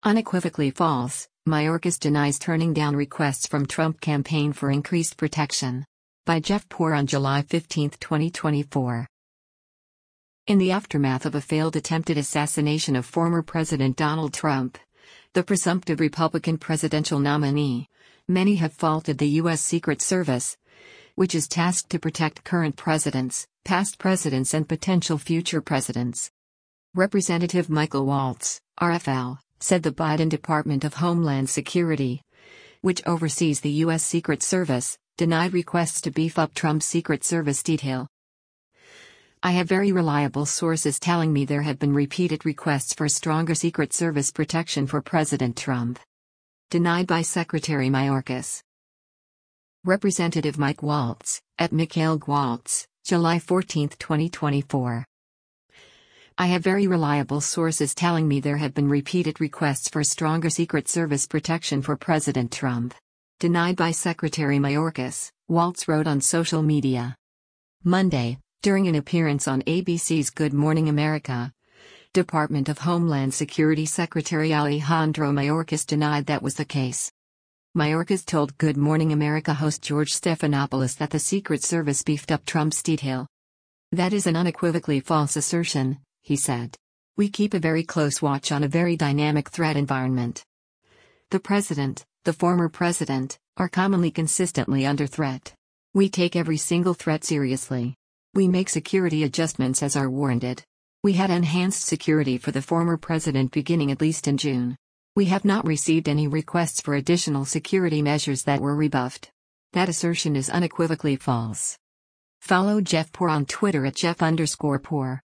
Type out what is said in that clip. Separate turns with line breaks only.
Unequivocally false, Mayorkas denies turning down requests from Trump campaign for increased protection. By Jeff Poor on July 15, 2024. In the aftermath of a failed attempted assassination of former President Donald Trump, the presumptive Republican presidential nominee, many have faulted the U.S. Secret Service, which is tasked to protect current presidents, past presidents, and potential future presidents. Representative Michael Waltz, RFL, said the Biden Department of Homeland Security, which oversees the U.S. Secret Service, denied requests to beef up Trump's Secret Service detail. I have very reliable sources telling me there have been repeated requests for stronger Secret Service protection for President Trump. Denied by Secretary Mayorkas. Representative Mike Waltz, at Mikhail Waltz, July 14, 2024. I have very reliable sources telling me there have been repeated requests for stronger Secret Service protection for President Trump. Denied by Secretary Mayorkas, Waltz wrote on social media. Monday, during an appearance on ABC's Good Morning America, Department of Homeland Security Secretary Alejandro Mayorkas denied that was the case. Mayorkas told Good Morning America host George Stephanopoulos that the Secret Service beefed up Trump's detail. That is an unequivocally false assertion, he said. We keep a very close watch on a very dynamic threat environment. The president, the former president, are commonly consistently under threat. We take every single threat seriously. We make security adjustments as are warranted. We had enhanced security for the former president beginning at least in June. We have not received any requests for additional security measures that were rebuffed. That assertion is unequivocally false. Follow Jeff Poor on Twitter at Jeff_Poor.